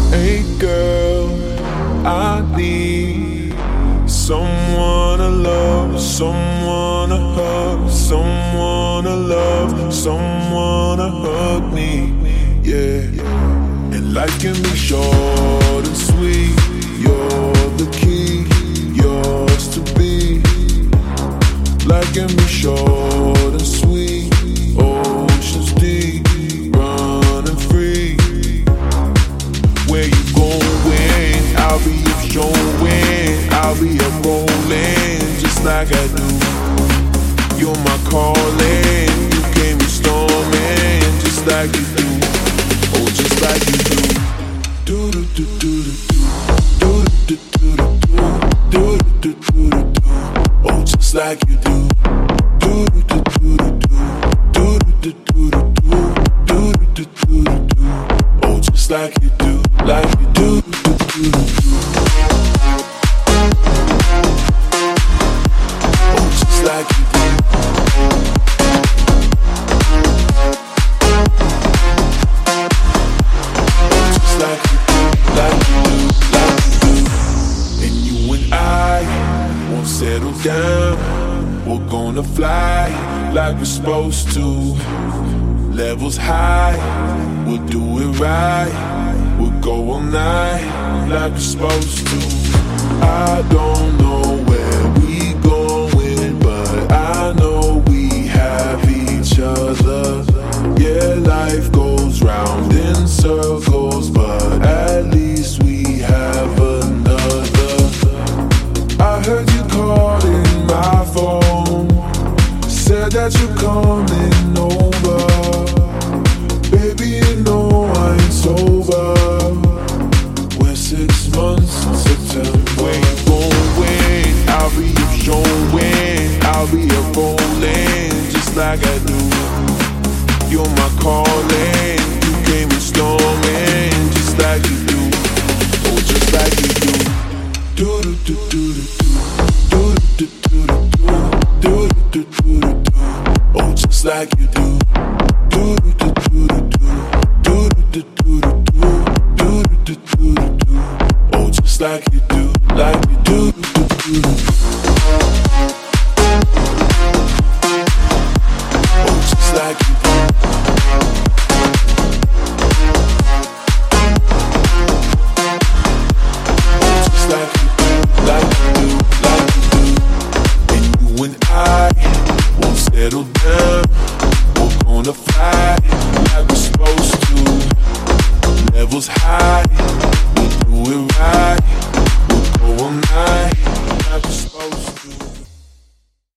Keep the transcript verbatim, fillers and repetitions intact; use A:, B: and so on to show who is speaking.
A: Hey girl, I need someone to love, someone to hug, someone to love, someone to hug me, yeah. And life can be short and sweet. You're the key, yours to be. Life can be short and sweet, oceans deep, running free. Where you going? I'll be up showing, I'll be up rolling, just like I do. You're my calling, you came in storming, just like you do. Oh, just like you do. Do do do do do do do do do do do do do. Oh, just like you do. Do do do do do do do do do do do do. Oh, just like you do, like you do. Do do do do. Oh, just like you do. Oh, just like you do, like you do, like you do. And you and I won't settle down. We're gonna fly like we're supposed to. Levels high, we'll do it right. We'll go all night like we're supposed to. I don't know where we going, but I know we have each other. Yeah, life goes round in circles, but at least we have another. I heard you calling my phone, said that you're coming over. Baby, you know I ain't sober. We're six months in September. Where you going? I'll be up showing, I'll be up rolling, just like I do. You're my calling, you came in storming, just like you do. Oh, just like you do. Do do do do do do do do do do do do do. Oh, just like you do. Do do do do do do do do do do do do. Oh, just like you do, like you do. Do do do. Oh, just like you do. Oh, just like you do, like you do, like you do. And you and I won't settle down. We're gonna fly like we're supposed to. Levels high,